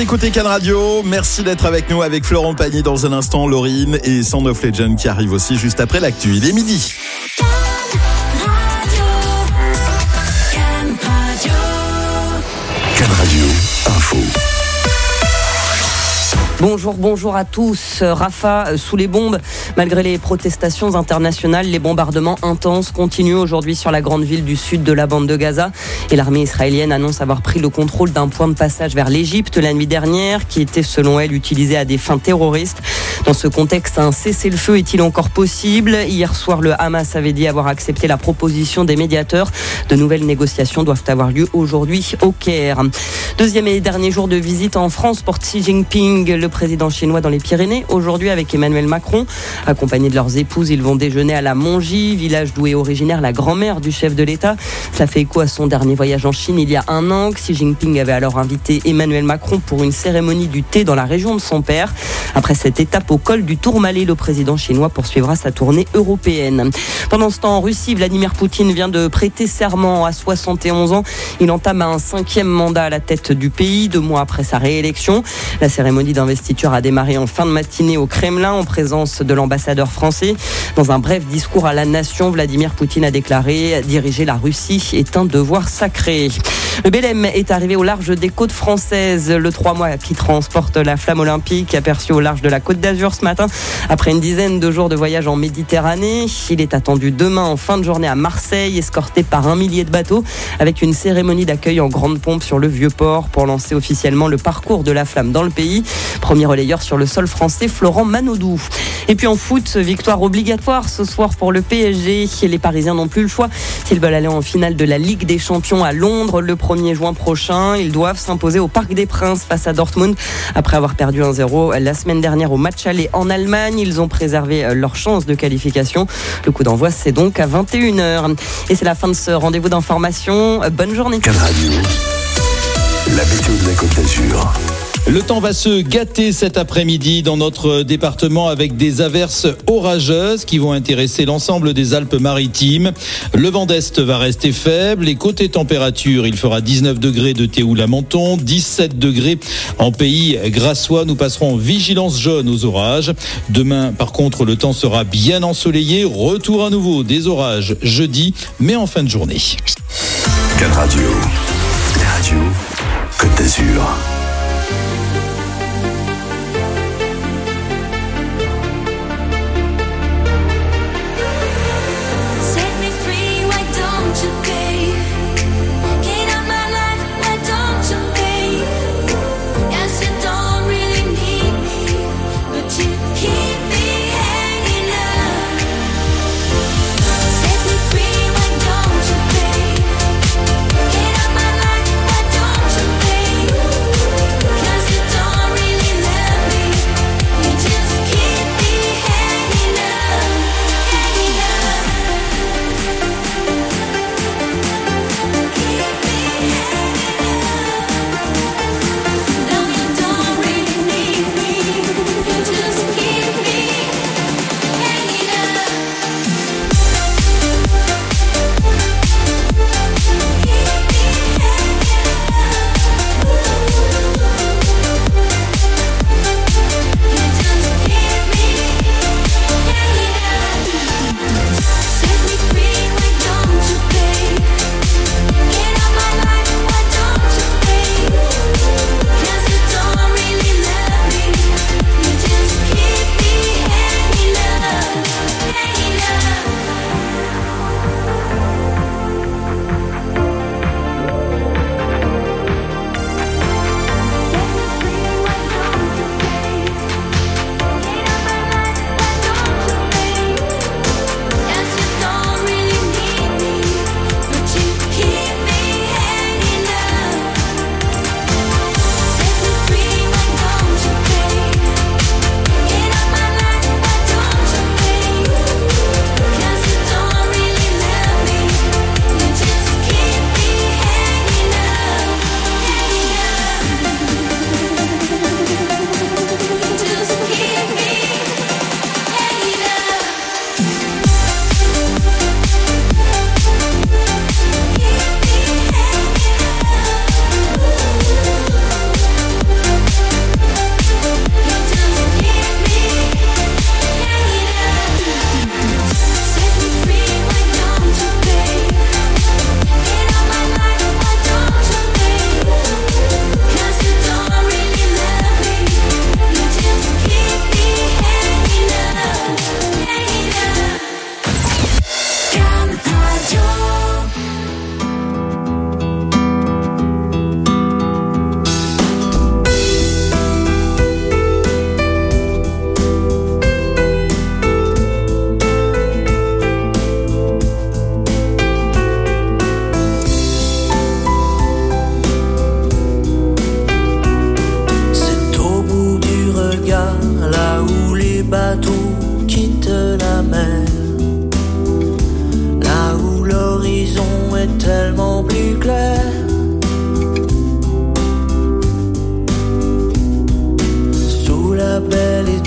écoutez Can Radio, merci d'être avec nous avec Florent Pagny dans un instant, Laurine et Sound of Legend qui arrive aussi juste après l'actu. Il est midi. Can Radio Info. Bonjour à tous. Rafah sous les bombes. Malgré les protestations internationales, les bombardements intenses continuent aujourd'hui sur la grande ville du sud de la bande de Gaza. Et l'armée israélienne annonce avoir pris le contrôle d'un point de passage vers l'Égypte la nuit dernière, qui était selon elle utilisé à des fins terroristes. Dans ce contexte, un cessez-le-feu est-il encore possible ? Hier soir, le Hamas avait dit avoir accepté la proposition des médiateurs. De nouvelles négociations doivent avoir lieu aujourd'hui au Caire. Deuxième et dernier jour de visite en France pour Xi Jinping, le président chinois dans les Pyrénées. Aujourd'hui, avec Emmanuel Macron, accompagnés de leurs épouses, ils vont déjeuner à la Mongie, village d'où est originaire la grand-mère du chef de l'État. Ça fait écho à son dernier voyage en Chine il y a un an. Xi Jinping avait alors invité Emmanuel Macron pour une cérémonie du thé dans la région de son père. Après cette étape au col du Tourmalet, le président chinois poursuivra sa tournée européenne. Pendant ce temps, en Russie, Vladimir Poutine vient de prêter serment à 71 ans. Il entame un 5e mandat à la tête du pays, 2 mois après sa réélection. La cérémonie d'investiture a démarré en fin de matinée au Kremlin en présence de l'ambassadeur français. Dans un bref discours à la nation, Vladimir Poutine a déclaré « Diriger la Russie est un devoir sacré ». Le Belém est arrivé au large des côtes françaises. Le 3 mois qui transporte la flamme olympique aperçu au large de la Côte d'Azur ce matin. Après une dizaine de jours de voyage en Méditerranée, il est attendu demain en fin de journée à Marseille, escorté par 1 millier de bateaux, avec une cérémonie d'accueil en grande pompe sur le Vieux-Port pour lancer officiellement le parcours de la flamme dans le pays. Premier relayeur sur le sol français, Florent Manodou. Et puis en foot, victoire obligatoire ce soir pour le PSG. Les Parisiens n'ont plus le choix. S'ils veulent aller en finale de la Ligue des Champions à Londres le 1er juin prochain, ils doivent s'imposer au Parc des Princes face à Dortmund. Après avoir perdu 1-0 la semaine dernière au match aller en Allemagne, ils ont préservé leur chance de qualification. Le coup d'envoi, c'est donc à 21h. Et c'est la fin de ce rendez-vous d'information. Bonne journée. Can Radio, la météo de la Côte d'Azur. Le temps va se gâter cet après-midi dans notre département avec des averses orageuses qui vont intéresser l'ensemble des Alpes-Maritimes. Le vent d'Est va rester faible et côté température, il fera 19 degrés de Théoul à Menton, 17 degrés en pays grassois. Nous passerons en vigilance jaune aux orages. Demain, par contre, le temps sera bien ensoleillé. Retour à nouveau des orages jeudi, mais en fin de journée. Can Radio, la radio Côte d'Azur.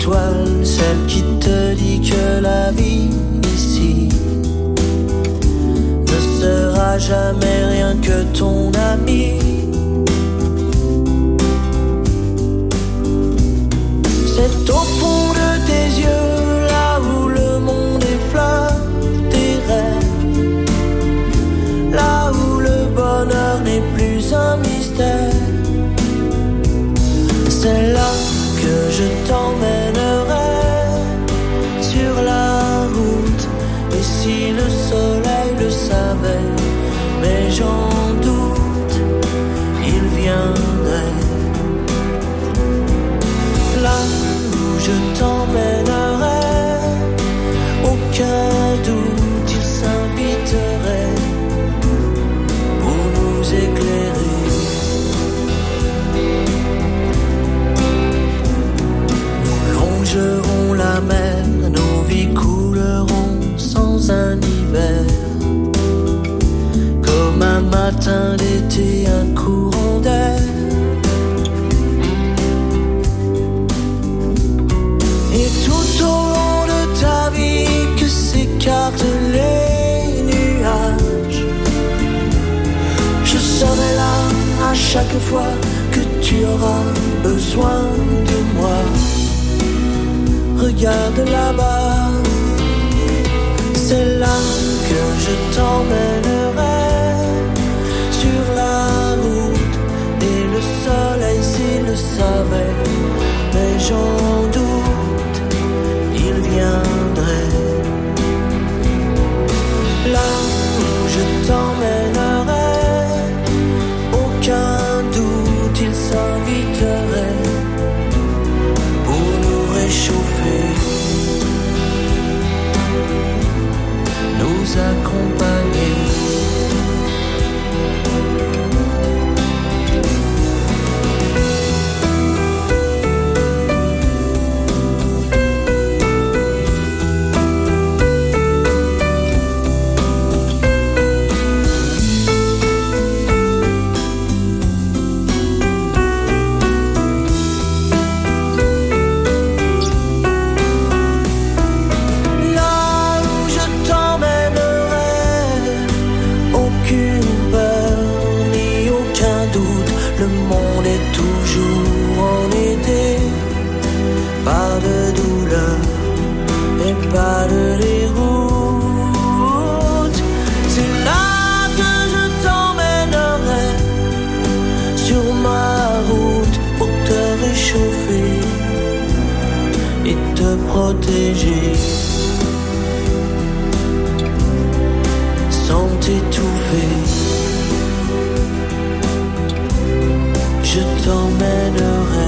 étoile, celle qui te dit que la vie ici ne sera jamais rien que ton ami. C'est au fond de tes yeux, là où le monde effleure tes rêves, là où le bonheur n'est plus un mystère. C'est là que je t'emmènerai sur la route. Et si le soleil le savait, mais j'en doute, il viendrait. Là où je t'emmènerai, aucun doute, il s'inviterait pour nous éclairer. Nous longerons la mer, nos vies couleront sans un hiver. Comme un matin d'été, un courant d'air. Et tout au long de ta vie que s'écartent les nuages, je serai là à chaque fois que tu auras besoin de moi. Regarde là-bas, c'est là que je t'emmènerai sur la route. Et le soleil s'il le savait, mais j'en doute, il viendrait. Là où je t'emmènerai, aucun doute, il s'inviterait pour nous réchauffer, nous accompagner. Pas de déroute, c'est là que je t'emmènerai sur ma route pour te réchauffer et te protéger sans t'étouffer. Je t'emmènerai.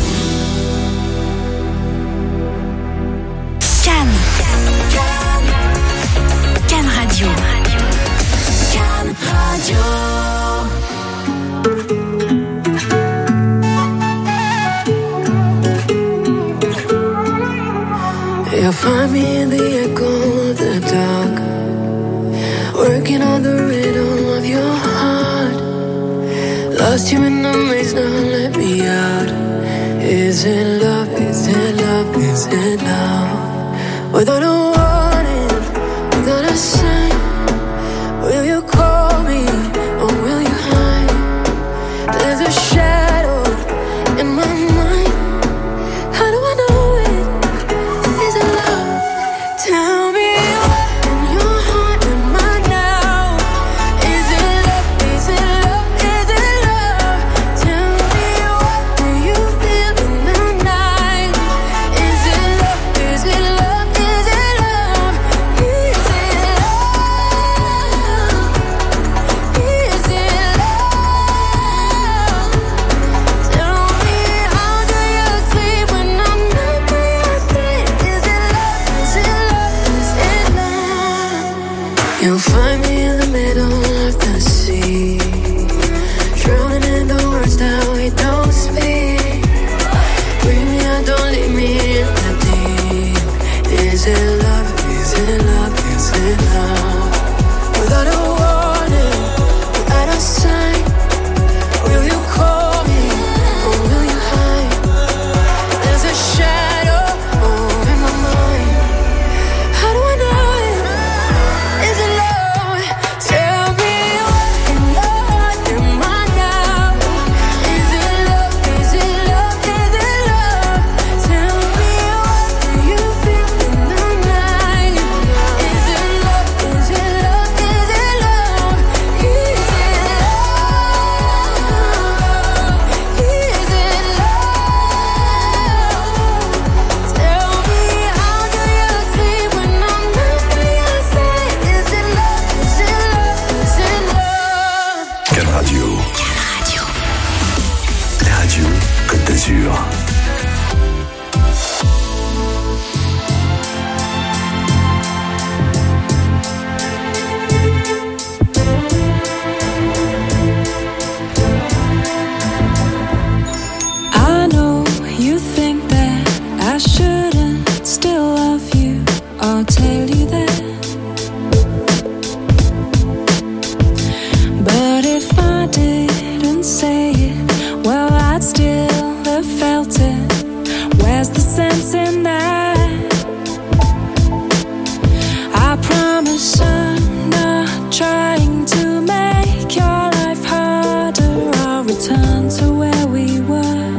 Cannes Radio. Cannes Radio. You'll find me in the echo of the dark, working on the rhythm of your heart. Lost you in the maze, now let me out. Is it love? Is it love? Is it love? Without a warning, without a sign, will you call me or will you hide? There's a shadow in my mind. How do I know it? Is it love? Tell me what's in your heart and mind now. Is it love? Is it love? Is it love? Tell me what do you feel in the night? Is it love? Is it love? Is it love? Is it love? Is it love? Tell me how do you sleep when I'm not by your side? Is it love? Is it love? Is it love? You'll find me in the middle of the sea, drowning in the words that we don't speak. Bring me out, don't leave me in the deep. Is it love? Is it love? Is it love? Without a warning, without a sign, will you call me or will you hide? There's a shadow Where's the sense in that? I promise I'm not trying to make your life harder. I'll return to where we were.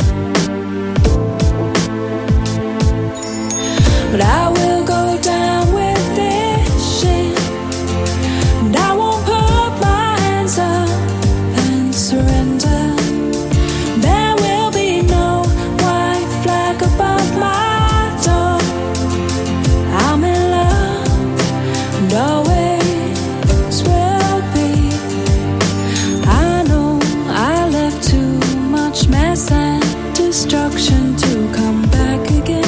But I will go down with this shit, and I won't put my hands up and surrender. There will be no white flag above my door. I'm in love, and always will be. I know I left too much mess and destruction to come back again.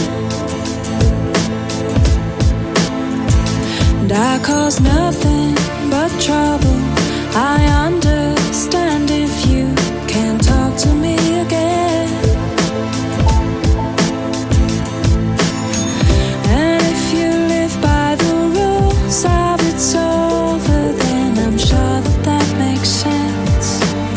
And I cause nothing but trouble. I understand if you can't talk to me again. And if you live by the rules of it's over, then I'm sure that that makes sense.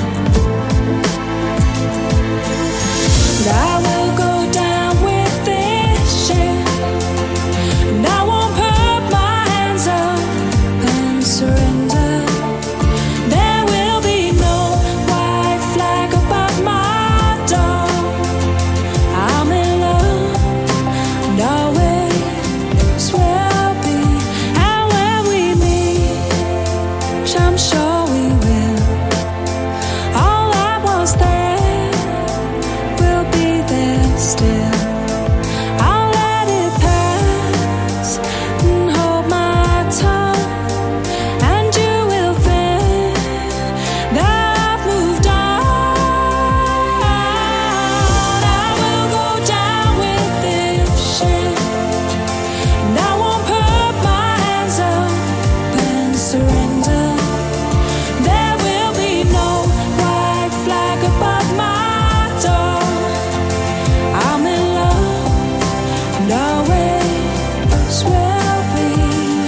And I will go down with this shit, and I won't put my hands up and surrender. There will be no white flag above my door. I'm in love, and always will be. And when we meet, which I'm sure we will, all that was there will be there still. I'll let it pass and hold my tongue, and you will think that I've moved on. I will go down with this shit, and I won't put my hands up and surrender. There will be no white flag above my door. I'm in love, and always will be.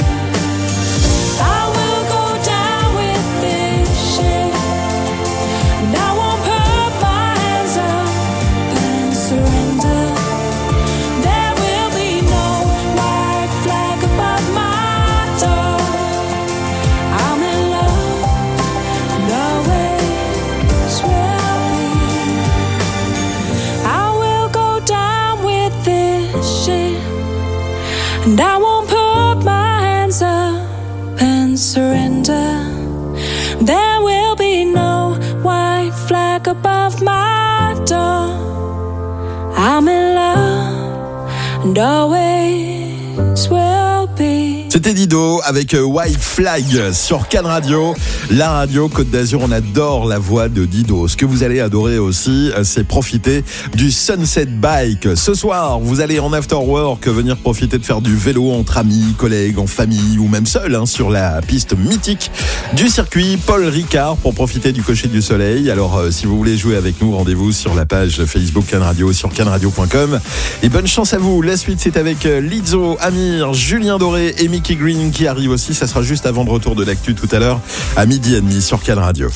I will go down with this shit, and I won't put my hands up and surrender. There will be no white flag above my door. I'm in love, and always will be. I will go down with this shit, and I won't put my hands up and surrender. There will be no white flag above my door. I'm in love, and always will be. C'était Dido avec White Flag sur Cannes Radio, la radio Côte d'Azur. On adore la voix de Dido. Ce que vous allez adorer aussi, c'est profiter du Sunset Bike. Ce soir, vous allez en after work venir profiter de faire du vélo entre amis, collègues, en famille ou même seul sur la piste mythique du circuit Paul Ricard pour profiter du coucher du soleil. Alors, si vous voulez jouer avec nous, rendez-vous sur la page Facebook Cannes Radio sur cannesradio.com. Et bonne chance à vous. La suite, c'est avec Lizzo, Amir, Julien Doré et Mickey Green qui arrive aussi. Ça sera juste avant le retour de l'actu tout à l'heure à 12h30 sur Cannes Radio.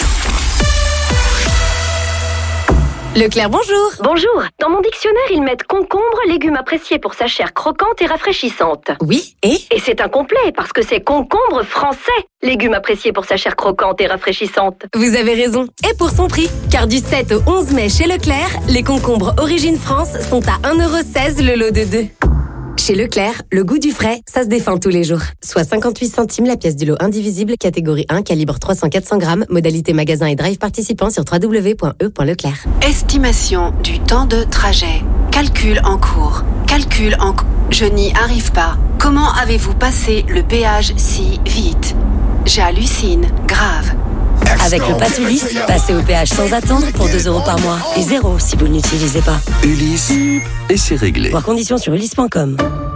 Leclerc, bonjour. Bonjour. Dans mon dictionnaire, ils mettent concombre, légume apprécié pour sa chair croquante et rafraîchissante. Oui, et c'est incomplet parce que c'est concombre français, légume apprécié pour sa chair croquante et rafraîchissante. vous avez raison. Et pour son prix, car du 7 au 11 mai chez Leclerc, les concombres Origine France sont à 1,16€ le lot de 2. Chez Leclerc, le goût du frais, ça se défend tous les jours. Soit 58 centimes la pièce du lot indivisible, catégorie 1, calibre 300-400 grammes, modalité magasin et drive participant sur www.e.leclerc. Estimation du temps de trajet. Calcul en cours. Je n'y arrive pas. Comment avez-vous passé le péage si vite? J'hallucine. Grave. Avec le Pass Ulysse, passez au péage sans attendre pour 2€ par mois. Et 0 si vous ne l'utilisez pas. Ulysse, et c'est réglé. Voir conditions sur ulysse.com.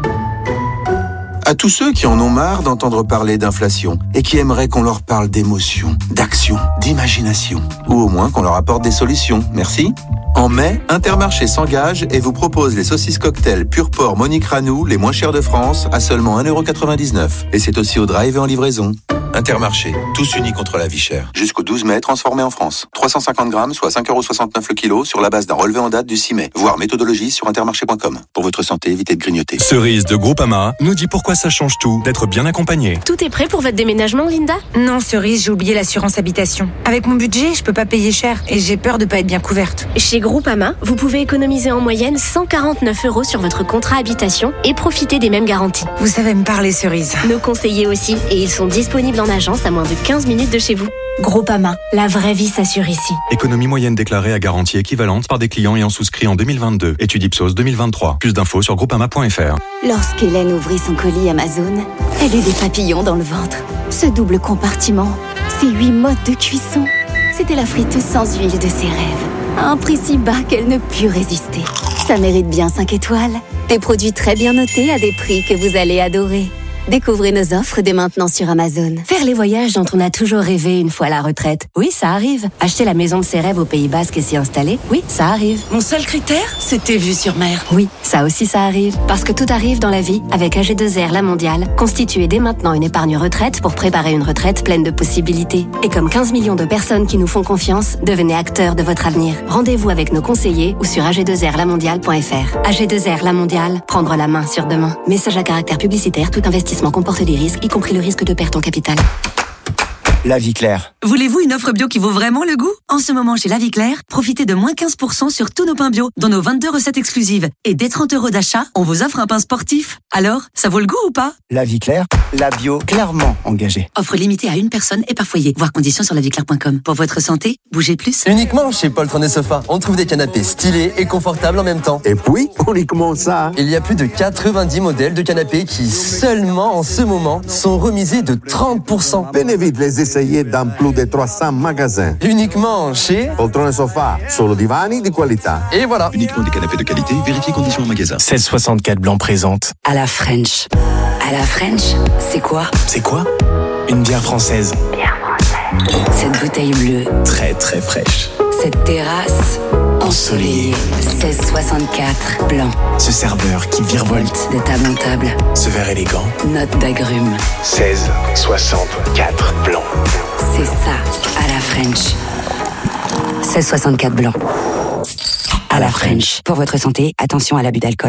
À tous ceux qui en ont marre d'entendre parler d'inflation et qui aimeraient qu'on leur parle d'émotion, d'action, d'imagination, ou au moins qu'on leur apporte des solutions, merci. En mai, Intermarché s'engage et vous propose les saucisses cocktail pur porc Monique Ranou, les moins chères de France, à seulement 1,99€. Et c'est aussi au drive et en livraison. Intermarché, tous unis contre la vie chère. Jusqu'au 12 mai, transformé en France. 350 grammes, soit 5,69€ le kilo, sur la base d'un relevé en date du 6 mai. Voir méthodologie sur intermarché.com. Pour votre santé, évitez de grignoter. Cerise de Groupama nous dit pourquoi ça change tout d'être bien accompagné. Tout est prêt pour votre déménagement, Linda? Non, Cerise, j'ai oublié l'assurance habitation. Avec mon budget, je peux pas payer cher et j'ai peur de pas être bien couverte. Chez Groupama, vous pouvez économiser en moyenne 149€ sur votre contrat habitation et profiter des mêmes garanties. Vous savez me parler, Cerise. Nos conseillers aussi, et ils sont disponibles en agence à moins de 15 minutes de chez vous. Groupama, la vraie vie s'assure ici. Économie moyenne déclarée à garantie équivalente par des clients ayant souscrit en 2022. Étude Ipsos 2023. Plus d'infos sur groupama.fr. Lorsqu'Hélène ouvrit son colis Amazon, elle eut des papillons dans le ventre. Ce double compartiment, ces 8 modes de cuisson, c'était la friteuse sans huile de ses rêves. À un prix si bas qu'elle ne put résister. Ça mérite bien 5 étoiles. Des produits très bien notés à des prix que vous allez adorer. Découvrez nos offres dès maintenant sur Amazon. Faire les voyages dont on a toujours rêvé une fois à la retraite. Oui, ça arrive. Acheter la maison de ses rêves au Pays Basque et s'y installer. Oui, ça arrive. Mon seul critère, c'était vue sur mer. Oui, ça aussi ça arrive. Parce que tout arrive dans la vie avec AG2R La Mondiale. Constituez dès maintenant une épargne retraite pour préparer une retraite pleine de possibilités. Et comme 15 millions de personnes qui nous font confiance, devenez acteurs de votre avenir. Rendez-vous avec nos conseillers ou sur ag2rlamondiale.fr. AG2R La Mondiale, prendre la main sur demain. Message à caractère publicitaire, tout investissement comporte des risques, y compris le risque de perte en capital. La Vie Claire. Voulez-vous une offre bio qui vaut vraiment le goût? En ce moment, chez La Vie Claire, profitez de moins 15% sur tous nos pains bio, dont nos 22 recettes exclusives. Et dès 30€ d'achat, on vous offre un pain sportif. Alors, ça vaut le goût ou pas? La Vie Claire, la bio clairement engagée. Offre limitée à une personne et par foyer. Voir conditions sur laviclaire.com. Pour votre santé, bougez plus. Uniquement chez Poltron et Sofa, on trouve des canapés stylés et confortables en même temps. Et puis, uniquement ça. Il y a plus de 90 modèles de canapés qui, seulement en ce moment, sont remisés de 30%. Venez vite les essayer dans plus de 300 magasins. Uniquement chez Poltron et Sofa, solo divani di qualità. Et voilà. Uniquement des canapés de qualité, vérifiez conditions en magasin. 1664 Blanc présente À la French. À la French, c'est quoi? C'est quoi? Une bière française. Cette bouteille bleue. Très très fraîche. Cette terrasse ensoleillée. 1664 Blanc. Ce serveur qui virevolte de table en table. Ce verre élégant. Note d'agrumes. 1664 Blanc. C'est ça, à la French. 1664 Blanc. À la French. Pour votre santé, attention à l'abus d'alcool.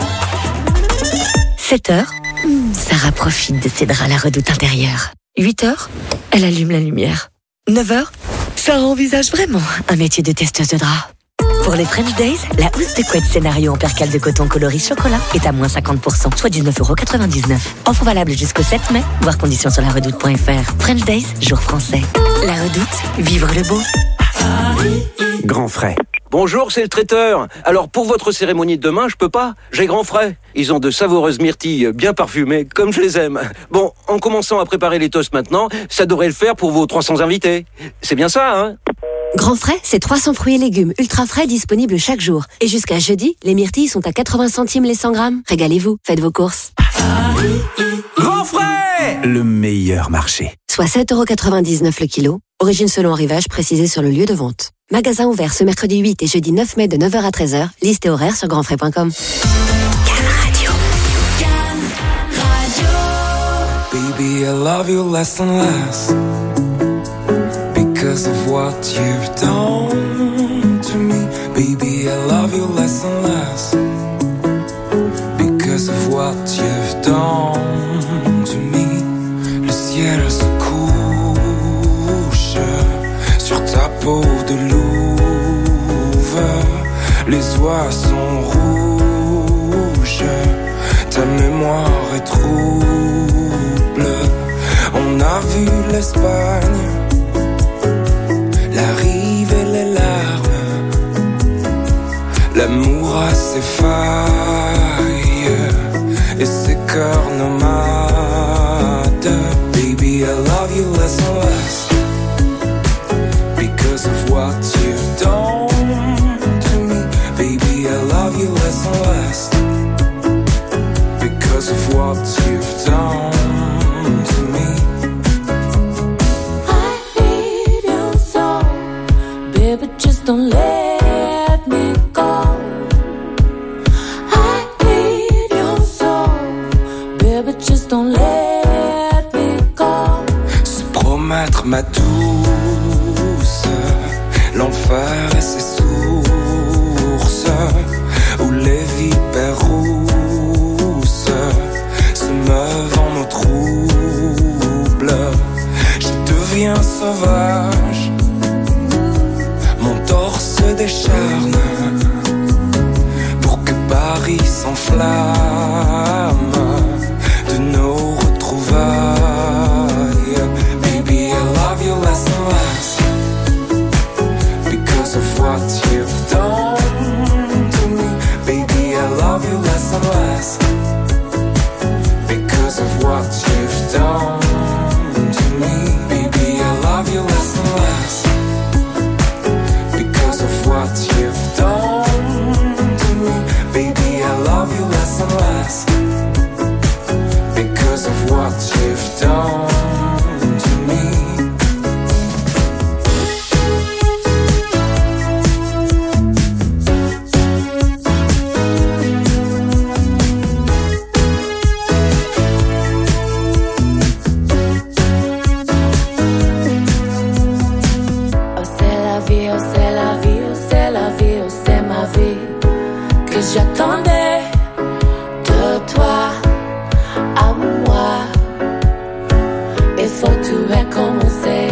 7h, Sarah profite de ses draps à la redoute intérieure. 8h, elle allume la lumière. 9h, Sarah envisage vraiment un métier de testeuse de draps. Pour les French Days, la housse de couette scénario en percale de coton coloris chocolat est à moins 50%, soit 19,99€. Offre valable jusqu'au 7 mai, voir conditions sur laredoute.fr. French Days, jour français. La Redoute, vivre le beau. Grand frais. Bonjour, c'est le traiteur. Alors pour votre cérémonie de demain, je peux pas. J'ai grand frais. Ils ont de savoureuses myrtilles bien parfumées, comme je les aime. Bon, en commençant à préparer les toasts maintenant, ça devrait le faire pour vos 300 invités. C'est bien ça, hein? Grand frais, c'est 300 fruits et légumes ultra frais disponibles chaque jour. Et jusqu'à jeudi, les myrtilles sont à 80 centimes les 100 grammes. Régalez-vous, faites vos courses. Grand frais! Le meilleur marché. Soit 7,99€ le kilo. Origine selon arrivage précisée sur le lieu de vente. Magasin ouvert ce mercredi 8 et jeudi 9 mai de 9h à 13h. Liste et horaire sur grandfrais.com. Baby, I love you less and less because of what you've done to me. Baby, I love you less and less because of what you've done to me. Le ciel se couche sur ta peau de louve. Les oies sont rouges, ta mémoire est trouble. On a vu l'Espagne, la rive et les larmes. L'amour a ses failles et ses cœurs nomades. Baby, I love you less and less because of what you've done to me. Baby, I love you less and less because of what you've done to me. ma douce. L'enfer et ses sources, où les vipères rousses se meuvent en eau trouble. Je deviens sauvage, mon torse décharne pour que Paris s'enflamme de nos retrouvailles. Baby, I love you less and less because of what you've done to me. Baby, I love you less and less because of what you've done to me. Baby, I love you less and less because of what you've done to me. Baby, I love you less and less because of what you've done to me. J'attendais de toi à moi. Il faut tout recommencer.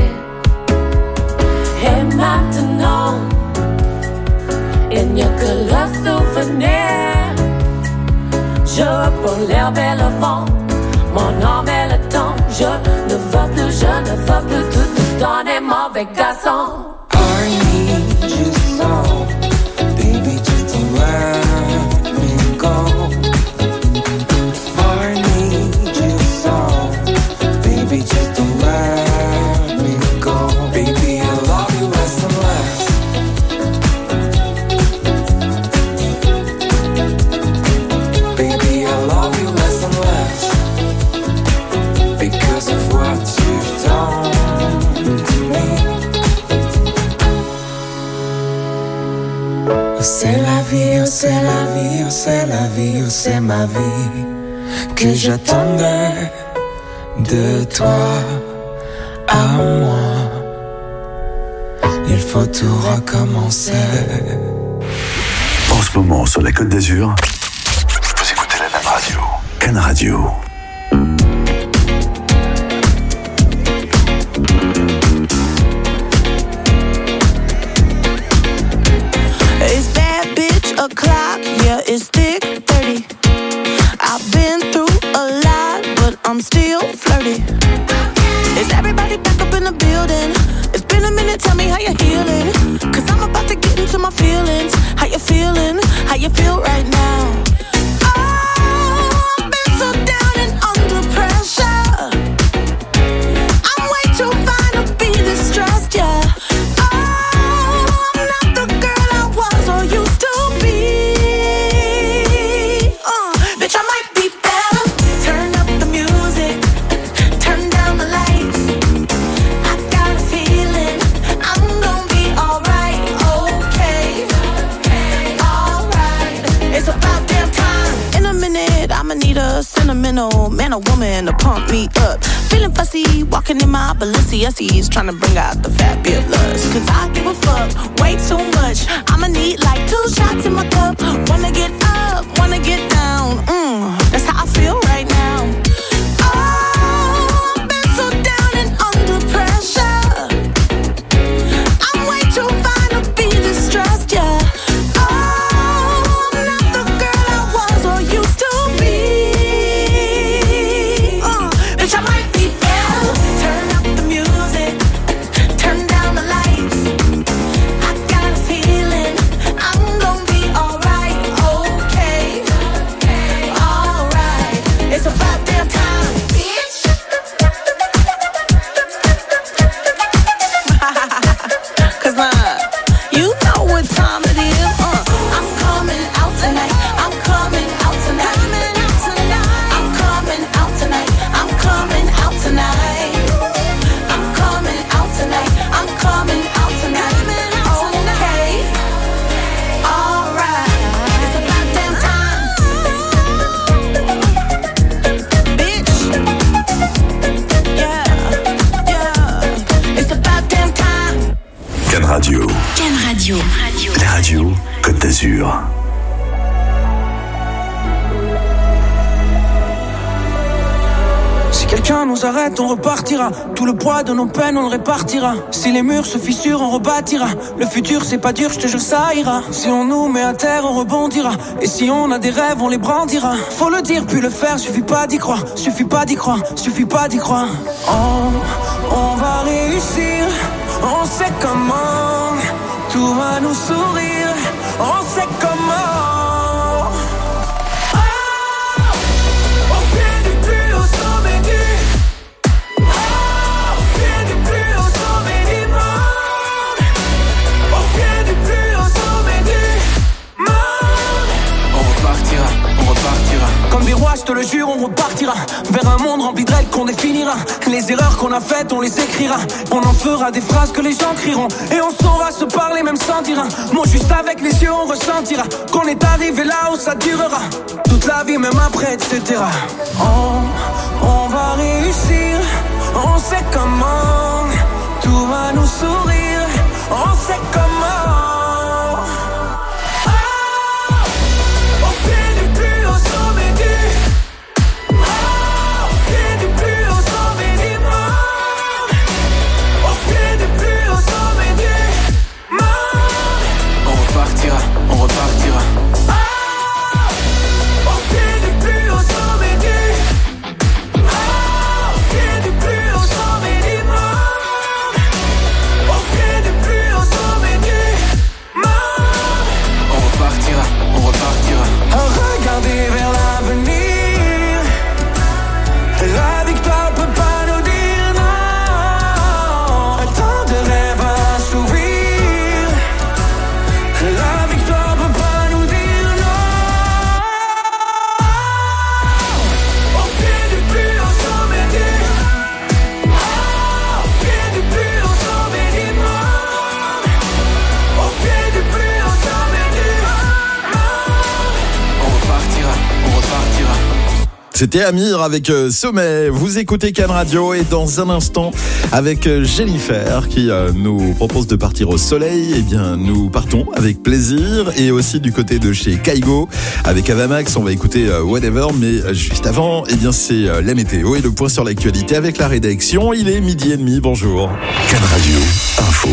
Et maintenant, il n'y a que le souvenir. Je reprends l'herbe et le vent, mon âme et le temps. Je ne veux plus tout donner, mauvais garçon. I need you so, baby, just to let me go. I need you so, baby, just to let me go. Baby, I love you less and less baby, I love you less and less because of what you've done to me. C'est la vie, oh c'est la vie, oh c'est la vie, oh c'est ma vie que j'attendais de toi à moi. Il faut tout recommencer. En ce moment, sur la Côte d'Azur, vous écoutez la même radio. Can Radio. It's bad bitch o'clock, yeah, it's thick 30. I've been through a lot, but I'm still flirty. Is everybody back up in the building? It's been a minute, tell me how you're healing. Cause I'm about to get into my feelings. How you feeling? How you feel right now? Oh, I've been so down and under pressure. I'm way too fine to be distressed, yeah. Sentimental man or woman to pump me up. Feeling fussy, walking in my Balenciennes, trying to bring out the fabulous. Cause I give a fuck way too much. I'ma need like 2 shots in my cup. Wanna get up, wanna get down. That's how I feel right now. Oh, I've been so down and under pressure. I'm way too fine to be distressed, yeah. quelqu'un nous arrête, on repartira. Tout le poids de nos peines, on le répartira. Si les murs se fissurent, on rebâtira. Le futur c'est pas dur, je te jure ça ira. Si on nous met à terre, on rebondira. Et si on a des rêves, on les brandira. Faut le dire puis le faire, suffit pas d'y croire. Suffit pas d'y croire, suffit pas d'y croire. On va réussir, on sait comment. Tout va nous sourire, on sait comment. Comme des rois, je te le jure, on repartira vers un monde rempli de règles qu'on définira. Les erreurs qu'on a faites, on les écrira. On en fera des phrases que les gens crieront. Et on saura se parler même sans dire un mot. Juste avec les yeux, on ressentira qu'on est arrivé là où ça durera toute la vie, même après, etc. On va réussir, on sait comment. Tout va nous sourire, on sait comment. C'était Amir avec Sommet. Vous écoutez Can Radio et dans un instant avec Jennifer qui nous propose de partir au soleil. Eh bien, nous partons avec plaisir et aussi du côté de chez Kaigo avec Avamax. On va écouter Whatever, mais juste avant, eh bien, c'est la météo et le point sur l'actualité avec la rédaction. Il est 12h30. Bonjour. Can Radio Info.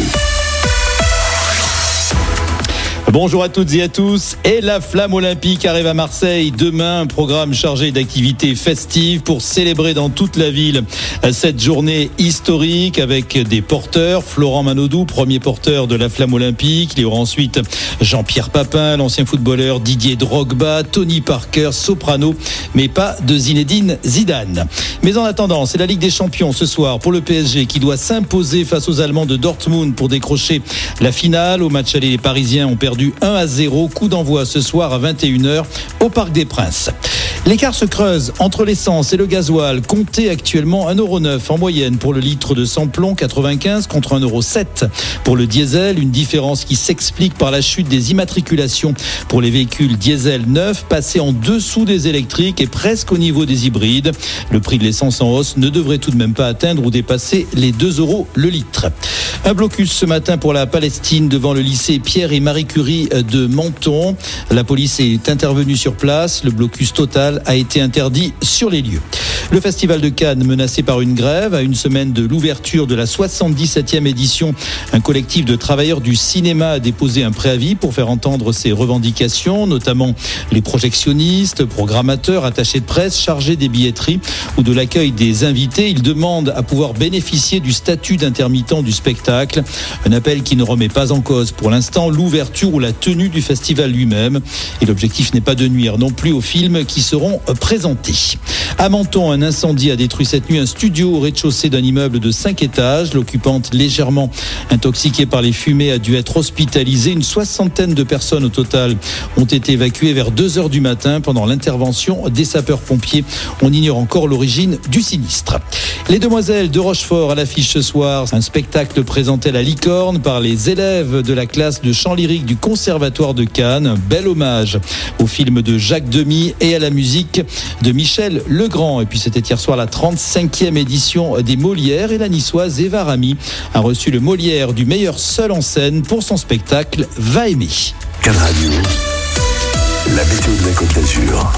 Bonjour à toutes et à tous. Et la flamme olympique arrive à Marseille demain. Un programme chargé d'activités festives pour célébrer dans toute la ville cette journée historique avec des porteurs. Florent Manodou, premier porteur de la flamme olympique. Il y aura ensuite Jean-Pierre Papin, l'ancien footballeur Didier Drogba, Tony Parker, soprano, mais pas de Zinedine Zidane. Mais en attendant, c'est la Ligue des Champions ce soir pour le PSG qui doit s'imposer face aux Allemands de Dortmund pour décrocher la finale. Au match aller, les Parisiens ont perdu 1-0, coup d'envoi ce soir à 21h au Parc des Princes. L'écart se creuse entre l'essence et le gasoil. Comptez actuellement 1,09€ en moyenne pour le litre de samplon 95 contre 1,07€ pour le diesel. Une différence qui s'explique par la chute des immatriculations pour les véhicules diesel neufs passés en dessous des électriques et presque au niveau des hybrides. Le prix de l'essence en hausse ne devrait tout de même pas atteindre ou dépasser les 2€ le litre. Un blocus ce matin pour la Palestine devant le lycée Pierre et Marie Curie de Menton. La police est intervenue sur place. Le blocus total a été interdit sur les lieux. Le Festival de Cannes menacé par une grève à une semaine de l'ouverture de la 77e édition. Un collectif de travailleurs du cinéma a déposé un préavis pour faire entendre ses revendications, notamment les projectionnistes, programmateurs, attachés de presse, chargés des billetteries ou de l'accueil des invités. Ils demandent à pouvoir bénéficier du statut d'intermittent du spectacle. Un appel qui ne remet pas en cause pour l'instant l'ouverture ou la tenue du festival lui-même. Et l'objectif n'est pas de nuire non plus aux films qui seront présentés. À Menton, un incendie a détruit cette nuit un studio au rez-de-chaussée d'un immeuble de 5 étages. L'occupante, légèrement intoxiquée par les fumées, a dû être hospitalisée. Une 60aine de personnes au total ont été évacuées vers 2h du matin pendant l'intervention des sapeurs-pompiers. On ignore encore l'origine du sinistre. Les Demoiselles de Rochefort à l'affiche ce soir. Un spectacle présenté à la Licorne par les élèves de la classe de chant lyrique du Conservatoire de Cannes. Un bel hommage au film de Jacques Demy et à la musique de Michel Legrand. Et puis c'était hier soir la 35e édition des Molières et la niçoise Eva Rami a reçu le Molière du meilleur seul en scène pour son spectacle Va aimer. Can Radio, la météo de la Côte d'Azur.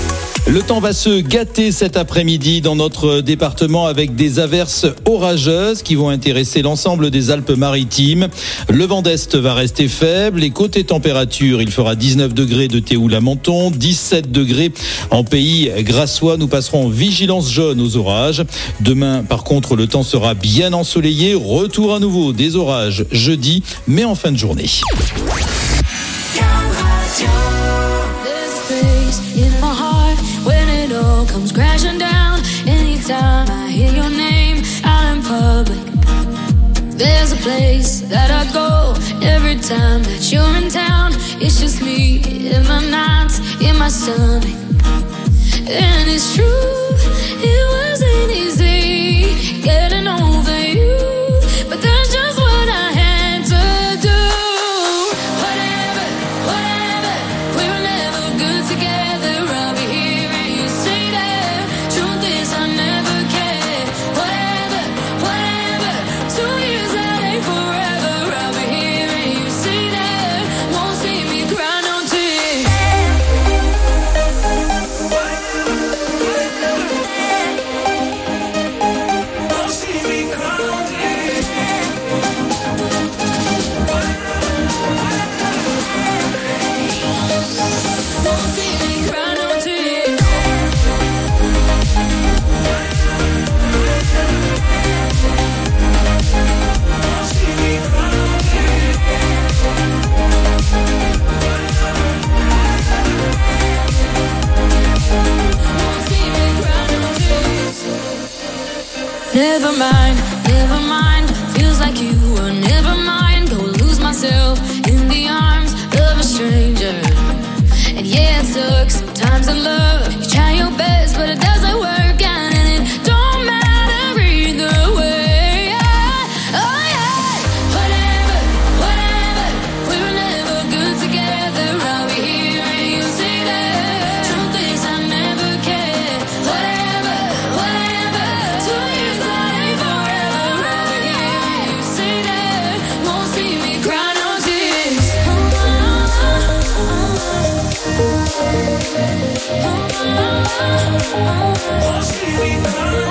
Le temps va se gâter cet après-midi dans notre département avec des averses orageuses qui vont intéresser l'ensemble des Alpes-Maritimes. Le vent d'Est va rester faible et côté température, il fera 19 degrés de Théoul à Menton, 17 degrés en pays grassois. Nous passerons en vigilance jaune aux orages. Demain, par contre, le temps sera bien ensoleillé. Retour à nouveau des orages jeudi, mais en fin de journée. Comes crashing down anytime I hear your name out in public. There's a place that I go every time that you're in town. It's just me in my nights, in my stomach. And it's true, it wasn't easy getting over you, but that's just what I had to do. Whatever, whatever, we were never good together. I'll be here and you say that. Truth is I never cared. Whatever, whatever, 2 years that ain't forever. I'll be here and you say that. Won't see me cry no tears. Won't see me cry no tears. Won't see me cry no tears. Never mind, feels like you were never mind. Go lose myself in the arms of a stranger. And yeah, it sucks sometimes in love. You try your best, but it doesn't work out, and it don't matter either way. Oh yeah, whatever, whatever, we were never good together. I'll be here and you say that. Truth is I never cared. Whatever, whatever, 2 years that ain't forever. I'll be here and you say that. Won't see me cry no tears. Won't see me cry no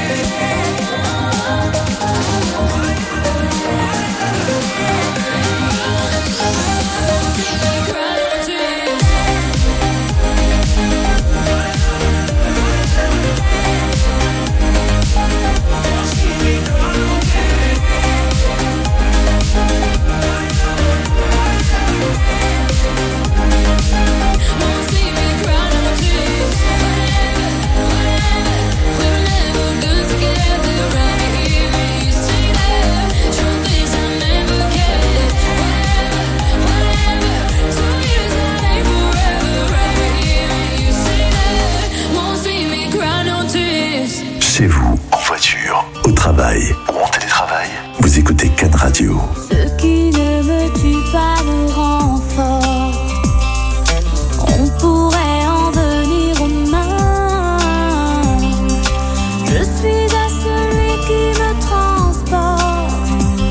Chez vous, en voiture, au travail ou en télétravail, vous écoutez Can Radio. Ce qui ne me tue pas me rend fort. On pourrait en venir aux mains. Je suis à celui qui me transporte.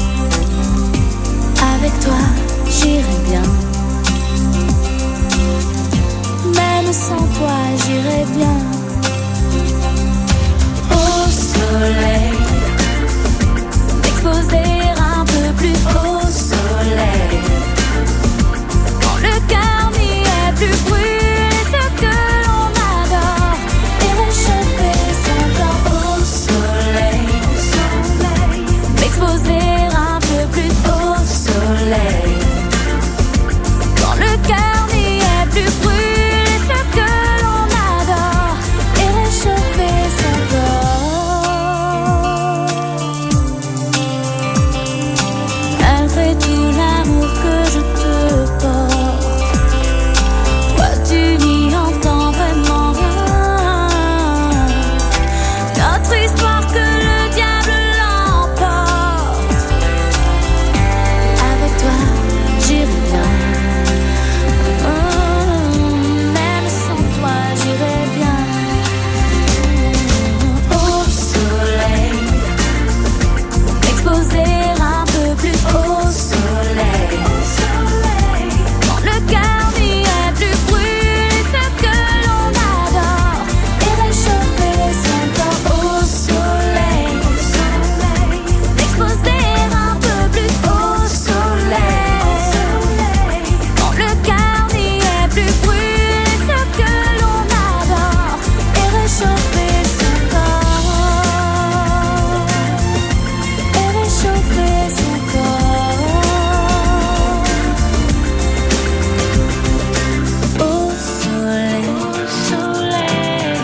Avec toi, j'irai bien. Même sans toi, j'irai bien. Au soleil, m'exposer un peu plus au soleil.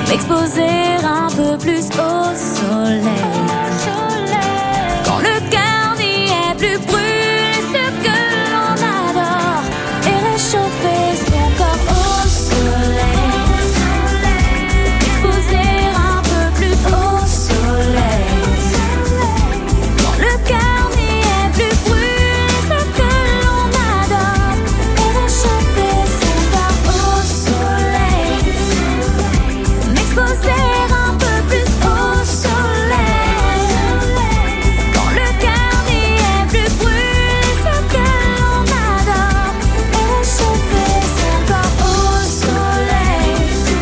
m'exposer un peu plus au soleil. Quand le cœur n'y est plus, brûler ce que l'on adore et réchauffer son corps au soleil. M'exposer un peu plus au soleil. Quand le cœur n'y est plus, brûler ce que l'on adore et réchauffer son corps au soleil. M'exposer un peu plus au soleil. Quand le cœur n'y est plus, brûler ce que l'on adore et réchauffer son corps au soleil.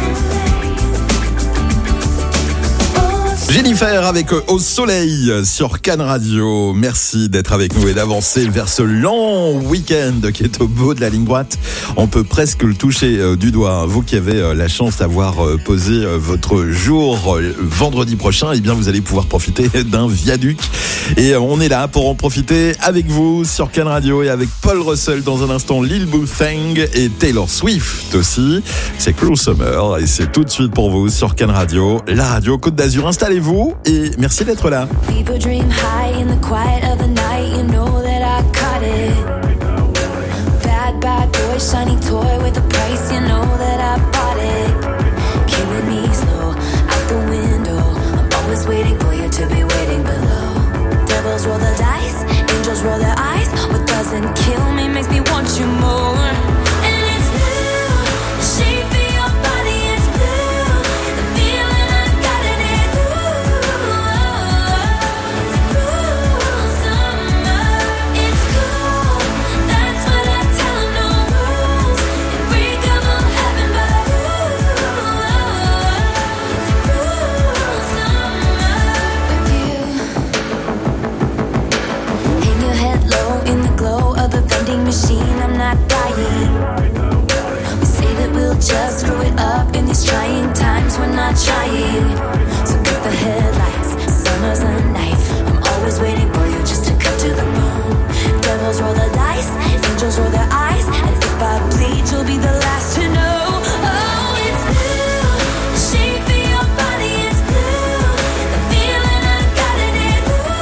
Jennifer avec Au Soleil sur Cannes Radio. Merci d'être avec nous et d'avancer vers ce long week-end qui est au bout de la ligne droite. On peut presque le toucher du doigt. Vous qui avez la chance d'avoir posé votre jour vendredi prochain, eh bien vous allez pouvoir profiter d'un viaduc. Et on est là pour en profiter avec vous sur Cannes Radio et avec Paul Russell dans un instant, Lil Boufeng et Taylor Swift aussi. C'est Cruel Summer et c'est tout de suite pour vous sur Cannes Radio, la radio Côte d'Azur. Installez-vous et merci d'être là. People dream high in the quiet of the night. You know that I caught it. Bad, bad boy, shiny toy with a price. You know that I bought it. Killing me slow, out the window. I'm always waiting for you to be waiting below. Devils roll the dice, angels roll their eyes. What doesn't kill me makes me want you more. And it's blue, the shape of your body, it's blue. The feeling I got in it, it's cruel summer. It's cool, that's what I tell 'em, no rules. Unbreakable heaven, but it's cruel summer with you. Hang your head low in the glow of the vending machine. I'm not dying. We say that we'll just screw it up in these trying times. We're not trying. So cut the headlights. Summer's a knife. I'm always waiting for you just to cut to the bone. Devils roll the dice, angels roll their eyes, and if I bleed, you'll be the last to know. Oh, it's blue, the shape of your body, it's blue. The feeling I got in it,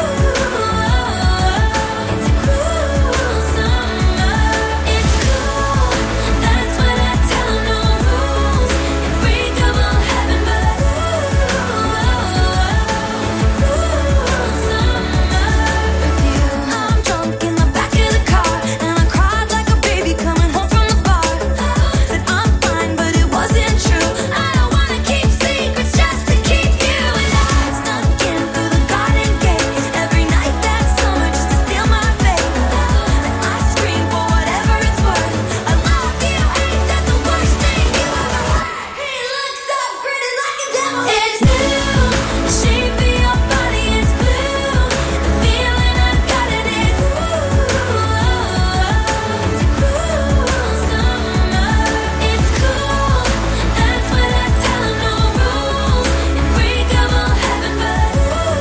it's cruel summer. It's cool, that's what I tell 'em, no rules. Unbreakable heaven, but it's cruel summer with you. I'm drunk in the back of the car, and I cried like a baby coming home from the bar. Said I'm fine, but it wasn't true. I don't wanna keep secrets just to keep you. And I snuck in through the garden gate every night that summer just to steal my fate. And I scream for whatever it's worth. I love you, ain't that the worst thing you ever heard? He looks so pretty like a devil. It's blue, the shape of your body, it's blue. The feeling I got in it, it's cruel summer. It's cool, that's what I tell 'em, no rules. Unbreakable heaven, but it's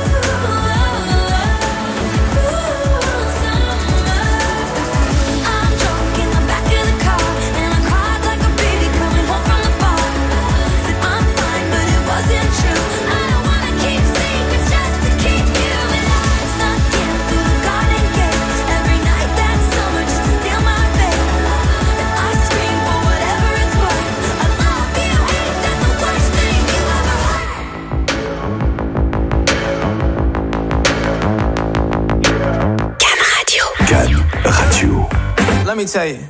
cruel summer. I'm drunk in the back of the car, and I cried like a baby coming home from the bar. Said I'm fine, but it wasn't true. I don't wanna keep secrets just to keep you. And I snuck in through the garden gate every night that summer just to steal my fate. And I scream for whatever it's worth. I love you, ain't that the worst thing you ever heard? Cannes Radio. Let me tell you.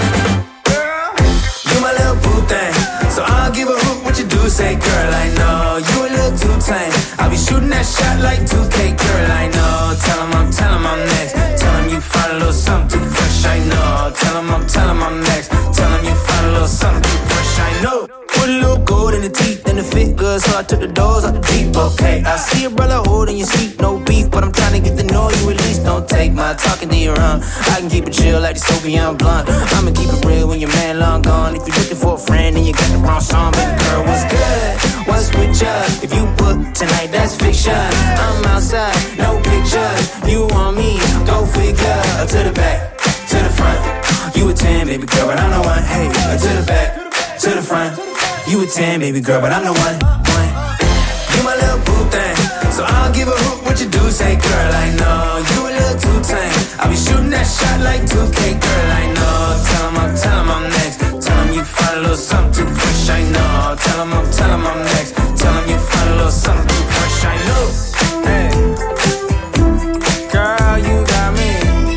You my little boo thing, so I'll give a hoot what you do. Say, girl, I know you a little too tame. I'll be shooting that shot like 2K, girl, I know. Tell 'em I'm next. Tell 'em you find a little something too fresh, I know. Tell 'em I'm next. Tell 'em you find a little something too fresh, I know. Put a little gold in the teeth and the fit good, so I took the doors out the deep, okay. I see a brother holding your seat, no beef, but I'm trying to get to know you at least. Don't take my talking to your own. I can keep it chill like the Soviet blunt. I'ma keep it real when your man long gone. If you're looking for a friend and you got the wrong song, baby girl, what's good? What's with ya? If you book tonight, that's fiction. I'm outside, no pictures. You want me? Go figure. To the back, to the front. You a 10, baby girl, but I'm the one. Hey, to the back, to the front. You a 10, baby girl, but I'm the one. boo thing. So I don't give a hoot what you do, say girl, I know you a little too tame. I'll be shooting that shot like 2K, girl, I know. Tell him I'm next. Tell him you find a little something too fresh, I know. Tell him I'm next. Tell him you find a little something too fresh, I know. Hey, girl, you got me.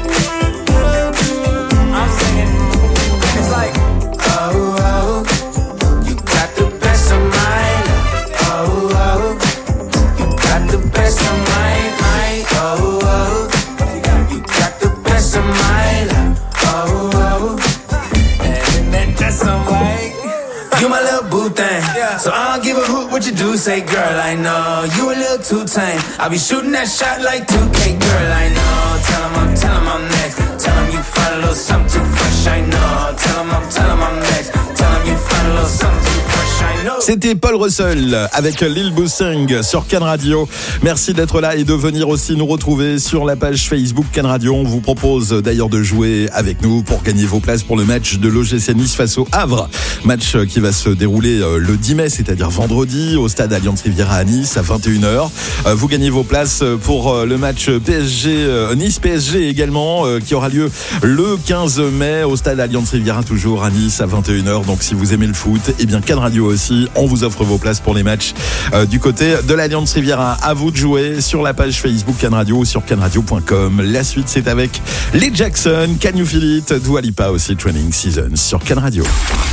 I'm singing. It's like, oh, oh, you got the best of mine. Oh, oh, you got the best of mine. Oh, oh, you got the best of mine. Oh, oh, and then that's some way. You my little boo thing, so I don't give a hoot what you do, say girl, I know. You a little too tame, I'll be shooting that shot like 2K, girl, I know. Tell him I'm next. Tell him you find a little something too fresh, I know. Tell him I'm next. Tell him you find a little something too fresh, I know. C'était Paul Russell avec Lil Boosing sur Can Radio. Merci d'être là et de venir aussi nous retrouver sur la page Facebook Can Radio. On vous propose d'ailleurs de jouer avec nous pour gagner vos places pour le match de l'OGC Nice face au Havre. Match qui va se dérouler le 10 mai, c'est-à-dire vendredi, au stade Allianz Riviera à Nice à 21h. Vous gagnez vos places pour le match Nice-PSG également, qui aura lieu le 15 mai au stade Allianz Riviera, toujours à Nice à 21h. Donc si vous aimez le foot, eh bien Can Radio aussi, on vous offre vos places pour les matchs du côté de l'Allianz Riviera. À vous de jouer sur la page Facebook Can Radio ou sur canradio.com. La suite, c'est avec les Jackson, Can You Feel It, Dua Lipa aussi, Training Seasons sur Can Radio.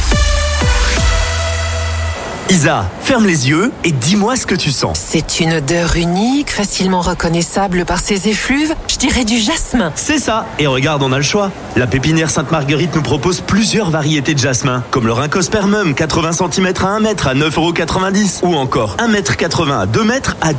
Isa, ferme les yeux et dis-moi ce que tu sens. C'est une odeur unique, facilement reconnaissable par ses effluves. Je dirais du jasmin. C'est ça. Et regarde, on a le choix. La pépinière Sainte-Marguerite nous propose plusieurs variétés de jasmin, comme le Rhincospermum, 80 cm à 1 mètre à 9,90 €. Ou encore 1,80 m à 2 mètres à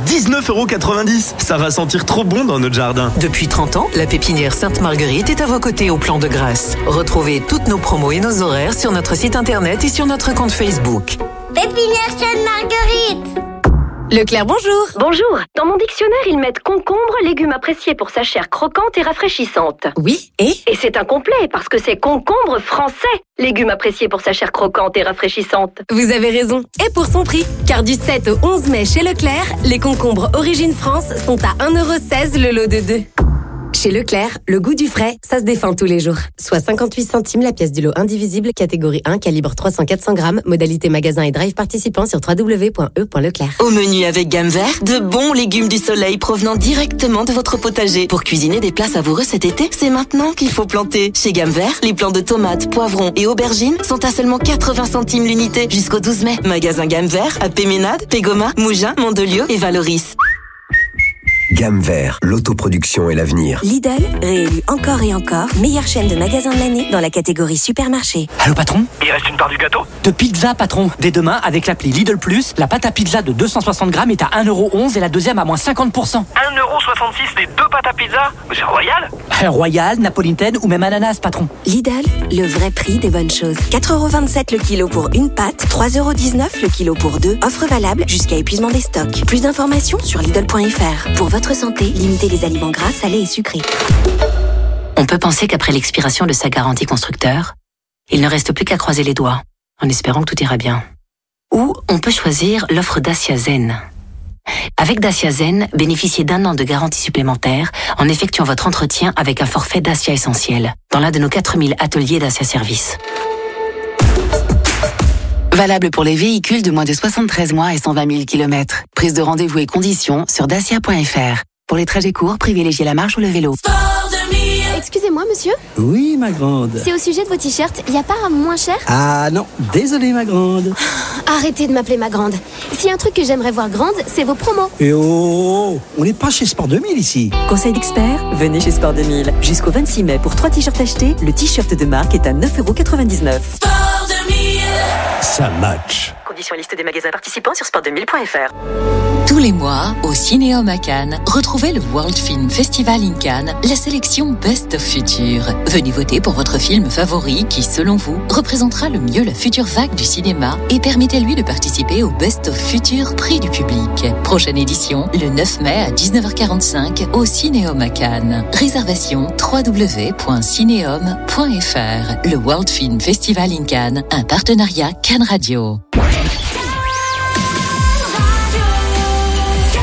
19,90 €. Ça va sentir trop bon dans notre jardin. Depuis 30 ans, la pépinière Sainte-Marguerite est à vos côtés au Plan de Grâce. Retrouvez toutes nos promos et nos horaires sur notre site internet et sur notre compte Facebook. Pépinière Sainte-Marguerite. Leclerc, bonjour. Bonjour. Dans mon dictionnaire, ils mettent concombre, légume apprécié pour sa chair croquante et rafraîchissante. Oui, et c'est incomplet parce que c'est concombre français, légume apprécié pour sa chair croquante et rafraîchissante. Vous avez raison. Et pour son prix, car du 7 au 11 mai chez Leclerc, les concombres Origine France sont à 1,16 € le lot de 2. Chez Leclerc, le goût du frais, ça se défend tous les jours. Soit 58 centimes la pièce du lot indivisible, catégorie 1, calibre 300-400 grammes, modalité magasin et drive participant sur www.e.leclerc. Au menu avec gamme vert, de bons légumes du soleil provenant directement de votre potager. Pour cuisiner des plats savoureux cet été, c'est maintenant qu'il faut planter. Chez gamme vert, les plants de tomates, poivrons et aubergines sont à seulement 80 centimes l'unité jusqu'au 12 mai. Magasin gamme vert à Péménade, Pégoma, Mougins, Mandelieu et Valoris. Gamme vert, l'autoproduction et l'avenir. Lidl, réélu encore et encore, meilleure chaîne de magasins de l'année dans la catégorie supermarché. Allô patron ? Il reste une part du gâteau ? De pizza patron. Dès demain, avec l'appli Lidl Plus, la pâte à pizza de 260 grammes est à 1,11 € et la deuxième à moins 50%. 1,66 € les deux pâtes à pizza ? Mais c'est royal ? Royal, napolitaine ou même ananas patron. Lidl, le vrai prix des bonnes choses. 4,27 € le kilo pour une pâte, 3,19 € le kilo pour deux. Offre valable jusqu'à épuisement des stocks. Plus d'informations sur Lidl.fr. Pour votre santé, limitez les aliments gras, salés et sucrés. On peut penser qu'après l'expiration de sa garantie constructeur, il ne reste plus qu'à croiser les doigts, en espérant que tout ira bien. Ou on peut choisir l'offre Dacia Zen. Avec Dacia Zen, bénéficiez d'1 an de garantie supplémentaire en effectuant votre entretien avec un forfait Dacia Essentiel dans l'un de nos 4000 ateliers Dacia Service. Valable pour les véhicules de moins de 73 mois et 120 000 km. Prise de rendez-vous et conditions sur dacia.fr. Pour les trajets courts, privilégiez la marche ou le vélo. Excusez-moi, monsieur. Oui, ma grande. C'est au sujet de vos t-shirts. Il n'y a pas un moins cher ? Ah non, désolé, ma grande. Arrêtez de m'appeler ma grande. S'il y a un truc que j'aimerais voir grande, c'est vos promos. Et oh, on n'est pas chez Sport 2000 ici. Conseil d'expert, venez chez Sport 2000. Jusqu'au 26 mai, pour 3 t-shirts achetés, le t-shirt de marque est à 9,99 €. Sport 2000. Ça match. Conditions et liste des magasins participants sur sport2000.fr. Tous les mois, au Cinéum à Cannes, retrouvez le World Film Festival in Cannes, la sélection Best of Future. Venez voter pour votre film favori qui, selon vous, représentera le mieux la future vague du cinéma et permettez-lui de participer au Best of Future prix du public. Prochaine édition, le 9 mai à 19h45 au Cinéum à Cannes. Réservation www.cineum.fr. Le World Film Festival in Cannes, un partenariat Cannes Radio.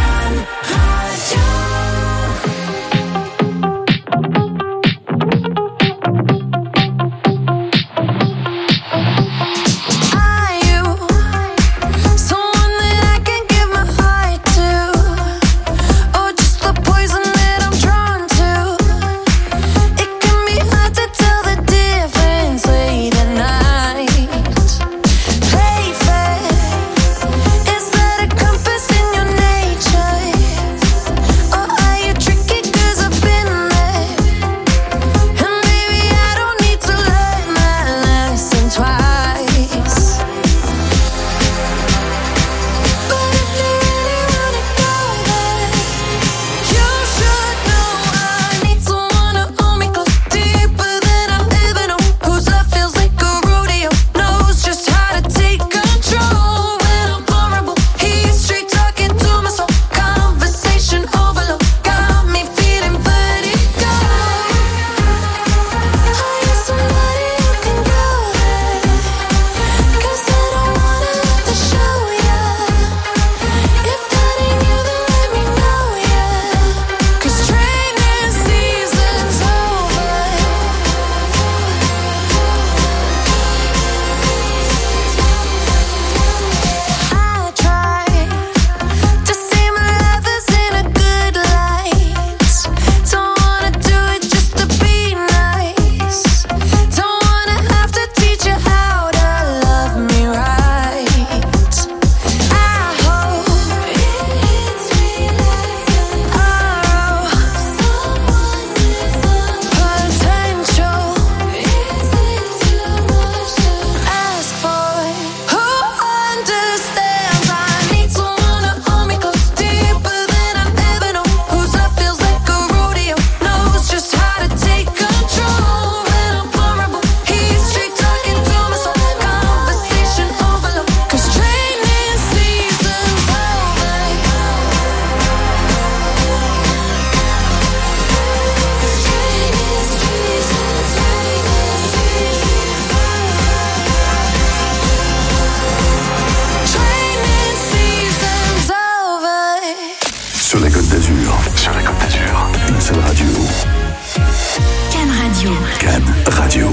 Radio.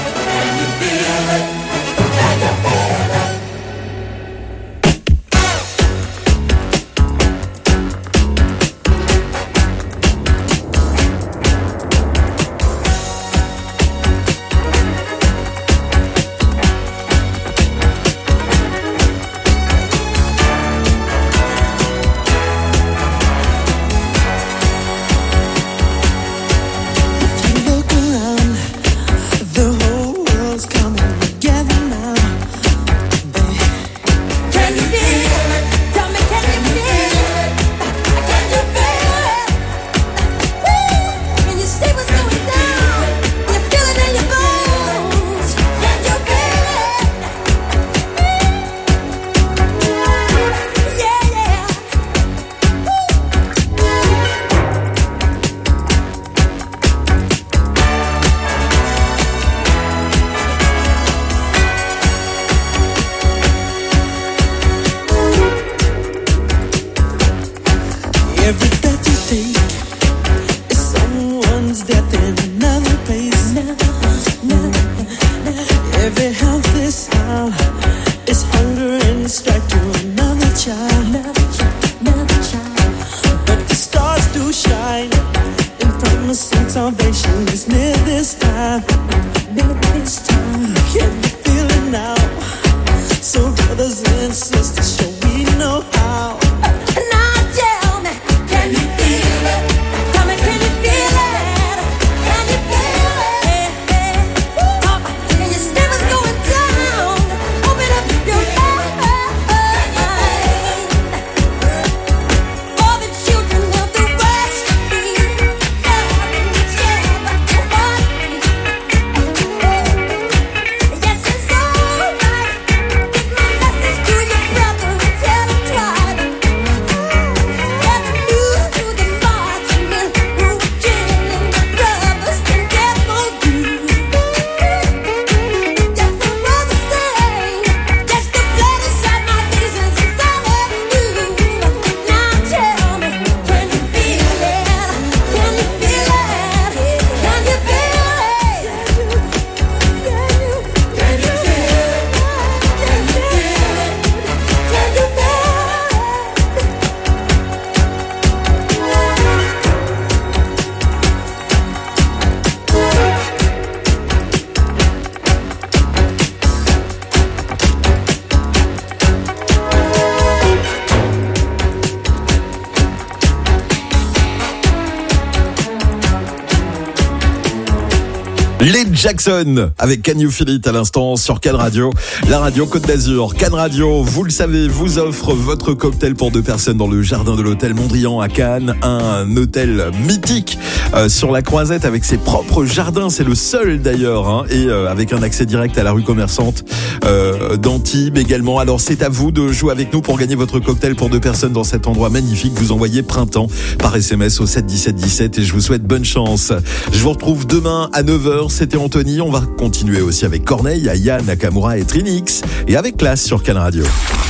Les Jackson avec Can You Feel It à l'instant sur Can Radio, la radio Côte d'Azur. Can Radio, vous le savez, vous offre votre cocktail pour 2 personnes dans le jardin de l'hôtel Mondrian à Cannes, un hôtel mythique sur la Croisette avec ses propres jardins. C'est le seul d'ailleurs, hein, et avec un accès direct à la rue commerçante d'Antibes également. Alors c'est à vous de jouer avec nous pour gagner votre cocktail pour 2 personnes dans cet endroit magnifique. Vous envoyez printemps par SMS au 7 17 17 et je vous souhaite bonne chance. Je vous retrouve demain à 9h. C'était Anthony. On va continuer aussi avec Corneille, Aya, Nakamura et Trinix. Et avec Classe sur Can Radio.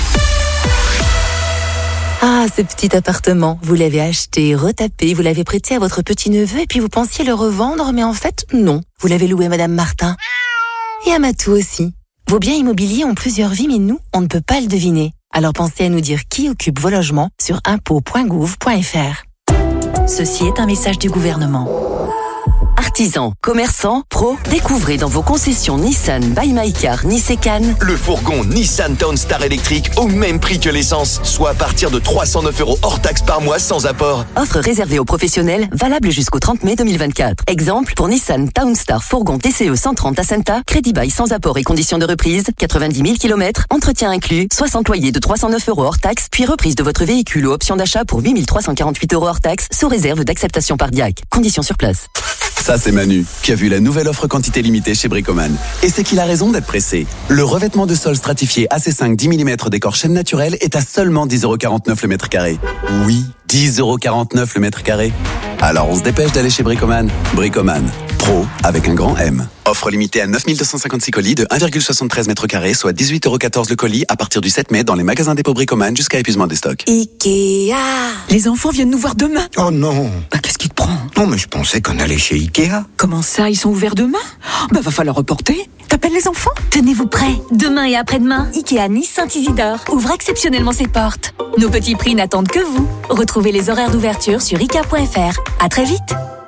Ah, ce petit appartement, vous l'avez acheté, retapé, vous l'avez prêté à votre petit-neveu et puis vous pensiez le revendre, mais en fait, non. Vous l'avez loué à Madame Martin. Et à Matou aussi. Vos biens immobiliers ont plusieurs vies, mais nous, on ne peut pas le deviner. Alors pensez à nous dire qui occupe vos logements sur impôts.gouv.fr. Ceci est un message du gouvernement. Artisans, commerçants, pros, découvrez dans vos concessions Nissan by My Car Nice et Cannes le fourgon Nissan Townstar électrique au même prix que l'essence, soit à partir de 309 € hors taxe par mois sans apport. Offre réservée aux professionnels, valable jusqu'au 30 mai 2024. Exemple pour Nissan Townstar fourgon TCE 130 à Senta, crédit bail sans apport et conditions de reprise, 90 000 km, entretien inclus, 60 loyers de 309 € hors taxe, puis reprise de votre véhicule ou option d'achat pour 8 348 € hors taxe, sous réserve d'acceptation par DIAC. Conditions sur place. Ça c'est Manu, qui a vu la nouvelle offre quantité limitée chez Bricoman. Et c'est qu'il a raison d'être pressé. Le revêtement de sol stratifié AC5 10 mm décor chêne naturel est à seulement 10,49 € le mètre carré. Oui, 10,49€ le mètre carré. Alors on se dépêche d'aller chez Bricoman. Bricoman, pro avec un grand M. Offre limitée à 9 256 colis de 1,73 m², soit 18,14€ le colis à partir du 7 mai dans les magasins dépôt Bricoman jusqu'à épuisement des stocks. Ikea. Les enfants viennent nous voir demain. Oh non. Qu'est-ce qui te prend? Non, mais je pensais qu'on allait chez Ikea. Comment ça, ils sont ouverts demain? Bah, va falloir reporter. T'appelles les enfants? Tenez-vous prêts. Demain et après-demain, Ikea Nice-Saint-Isidore ouvre exceptionnellement ses portes. Nos petits prix n'attendent que vous. Retrouvez les horaires d'ouverture sur ikea.fr. À très vite.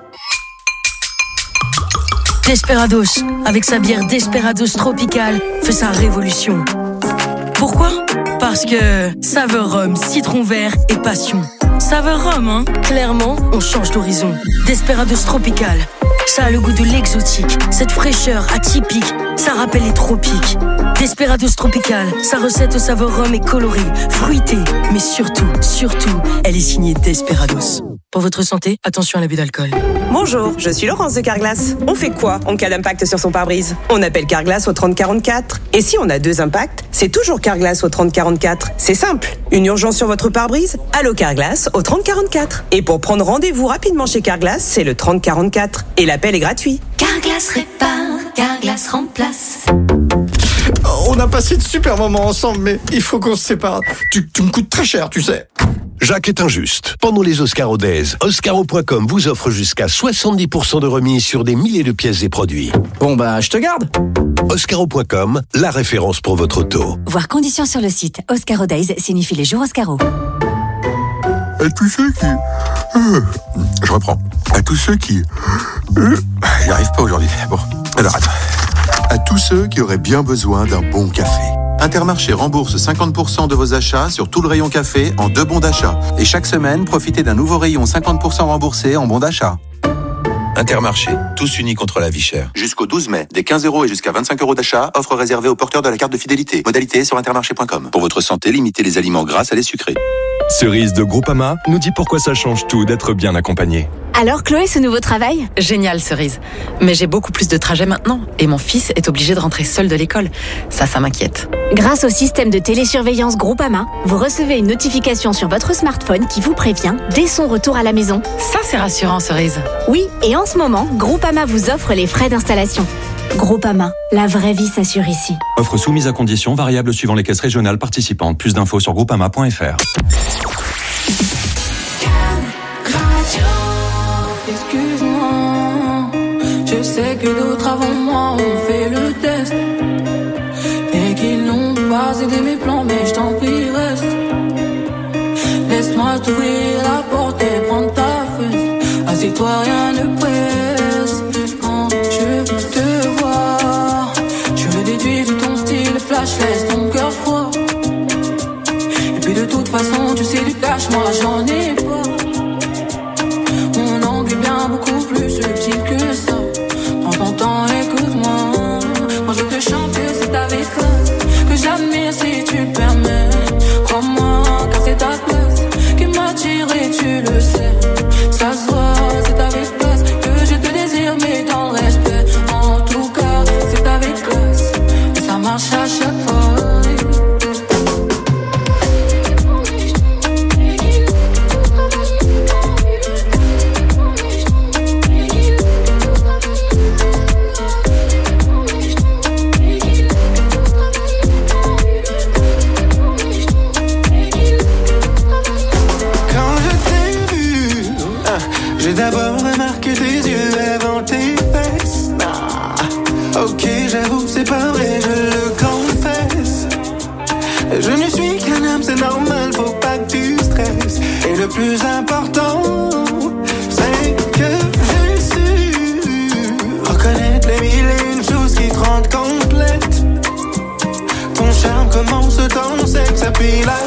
Desperados, avec sa bière Desperados Tropical, fait sa révolution. Pourquoi? Parce que saveur rhum, citron vert et passion. Saveur rhum, hein? Clairement, on change d'horizon. Desperados Tropical, ça a le goût de l'exotique. Cette fraîcheur atypique, ça rappelle les tropiques. Desperados Tropical, sa recette au saveur rhum est colorée, fruitée, mais surtout, elle est signée Desperados. Pour votre santé, attention à l'abus d'alcool. Bonjour, je suis Laurence de Carglass. On fait quoi en cas d'impact sur son pare-brise? On appelle Carglass au 3044. Et si on a 2 impacts, c'est toujours Carglass au 3044. C'est simple. Une urgence sur votre pare-brise? Allô Carglass au 3044. Et pour prendre rendez-vous rapidement chez Carglass, c'est le 3044. Et l'appel est gratuit. Carglass répare, Carglass remplace. On a passé de super moments ensemble, mais il faut qu'on se sépare. Tu me coûtes très cher, tu sais. Jacques est injuste. Pendant les Oscaro Days, Oscaro.com vous offre jusqu'à 70% de remise sur des milliers de pièces et produits. Bon bah, je te garde. Oscaro.com, la référence pour votre auto. Voir conditions sur le site. Oscaro Days signifie les jours Oscaro. À tous ceux qui... Je reprends. À tous ceux qui... J'y arrive pas aujourd'hui. Bon, alors attends. À tous ceux qui auraient bien besoin d'un bon café. Intermarché rembourse 50% de vos achats sur tout le rayon café en 2 bons d'achat. Et chaque semaine, profitez d'un nouveau rayon 50% remboursé en bons d'achat. Intermarché, tous unis contre la vie chère. Jusqu'au 12 mai, des 15 € et jusqu'à 25 € d'achat, offre réservée aux porteurs de la carte de fidélité. Modalité sur intermarché.com. Pour votre santé, limitez les aliments gras à les sucrés. Cerise de Groupama nous dit pourquoi ça change tout d'être bien accompagné. Alors Chloé, ce nouveau travail? Génial Cerise. Mais j'ai beaucoup plus de trajets maintenant et mon fils est obligé de rentrer seul de l'école. Ça m'inquiète. Grâce au système de télésurveillance Groupama, vous recevez une notification sur votre smartphone qui vous prévient dès son retour à la maison. Ça c'est rassurant Cerise. Oui, et en ce moment, Groupama vous offre les frais d'installation. Groupama, la vraie vie s'assure ici. Offre soumise à conditions, variable suivant les caisses régionales participantes. Plus d'infos sur groupama.fr. Excuse-moi, je sais que d'autres avant moi ont fait le test et qu'ils n'ont pas aidé mes plans, mais je t'en prie reste. Laisse-moi t'ouvrir la porte et prendre ta fesse. Assieds-toi, rien ne presse. Quand je te vois, je le déduis de ton style flash, laisse ton cœur froid. Et puis de toute façon, tu sais du cash, moi j'en ai pas. Beaucoup plus subtil que ça. Prends ton temps, écoute-moi. Moi je veux te chanter, c'est avec classe que j'admire si tu le permets. Crois-moi, car c'est ta classe qui m'attire et tu le sais. Ça se voit, c'est avec classe que je te désire, mais dans le respect. En tout cas, c'est avec classe et ça marche à chaque fois. J'ai d'abord remarqué tes yeux avant tes fesses. Ok, j'avoue, c'est pas vrai, je le confesse. Je ne suis qu'un homme, c'est normal, faut pas que tu stresses. Et le plus important, c'est que j'ai su reconnaître les mille et une choses qui te rendent complète. Ton charme commence dans le sexe, puis la